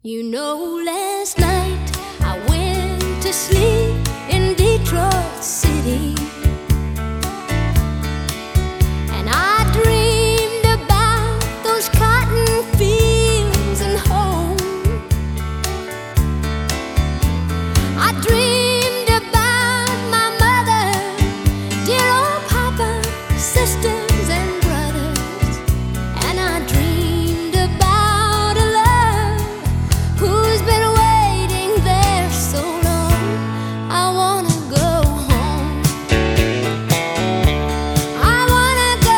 You know, last night I went to sleep in Detroit City, and I dreamed about those cotton fields and home. I dreamed about my mother, dear old papa, sisters and brothers, and I dreamed about a love who's been waiting there so long. I wanna go home. I wanna go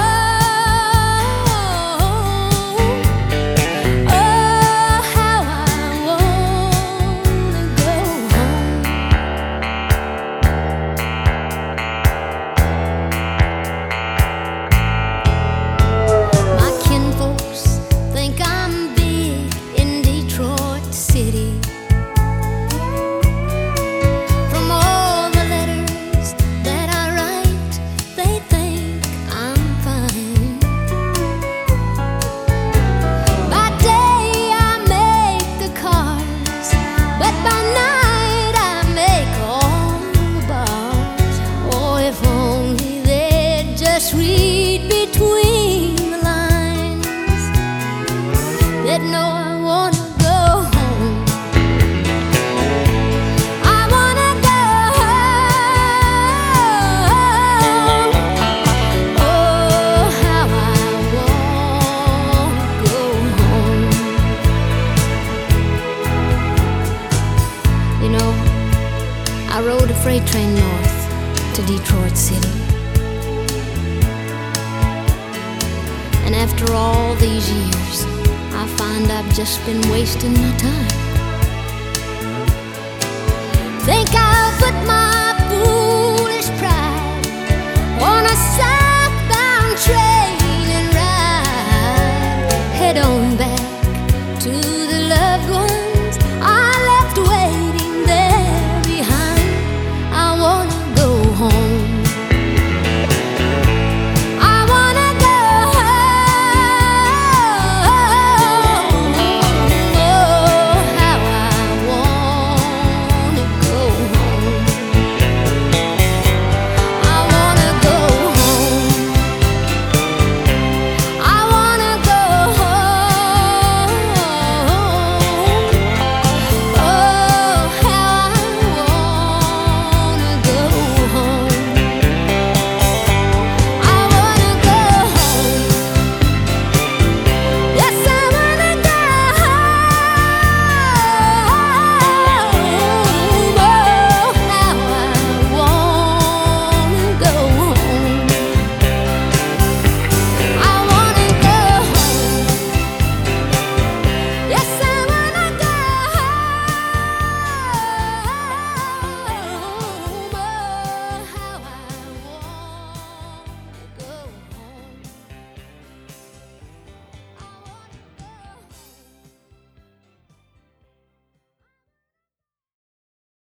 home. Oh, how I wanna go home. My kinfolks think I'm big in Detroit City. From all the letters that I write, they think I'm fine. By day I make the cards, but by night I make all the bars. Oh, if only they'd just read between the lines, they'd know I wanna go home. I wanna go home. Oh, how I wanna go home. You know, I rode a freight train north to Detroit City, and after all these years, I find I've just been wasting my time. Think I